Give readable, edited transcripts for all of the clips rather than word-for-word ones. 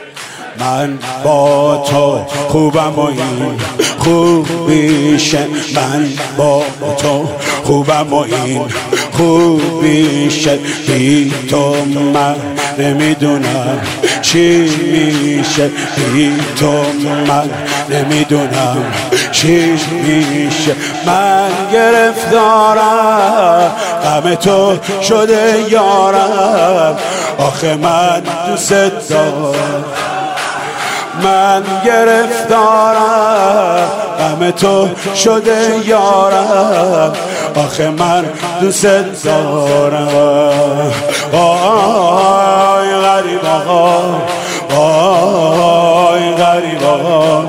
من با تو خوبم و این خوبیشه، من با تو خوبم و این خوبیشه، بی تو من نمیدونم چی میشه، بی تو من نمیدونم چی میشه. من گرفتارم غم تو شده یارم، آخه من دوست دارم. من گرفتارم غم تو شده یارم، آخه من دوست دارم. وای غریب آقا، وای غریب آقا،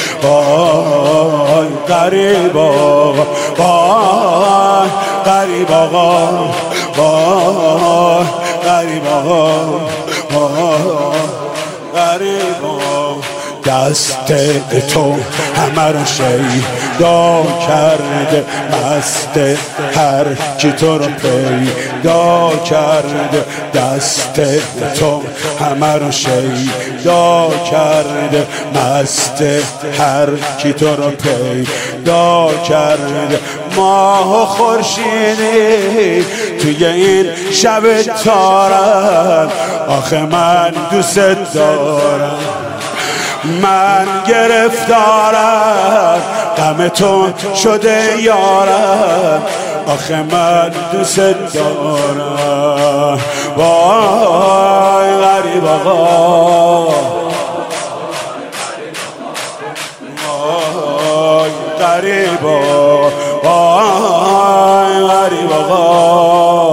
وای غریب آقا، وای غریب آقا، وای غریب آقا، وای غریب آقا. دست تو همه رو شیدا کرده، مست هر کی تو رو پیدا کرده. دست تو همه رو شیدا کرده، مست هر کی تو رو پیدا کرده. ماه و خورشیدی توی این شب تارم، آخه من دوست دارم. من گرفتارم غم تو شده یارم، آخه من دوست دارم. وای غریب آقا، وای غریب آقا، وای غریب آقا.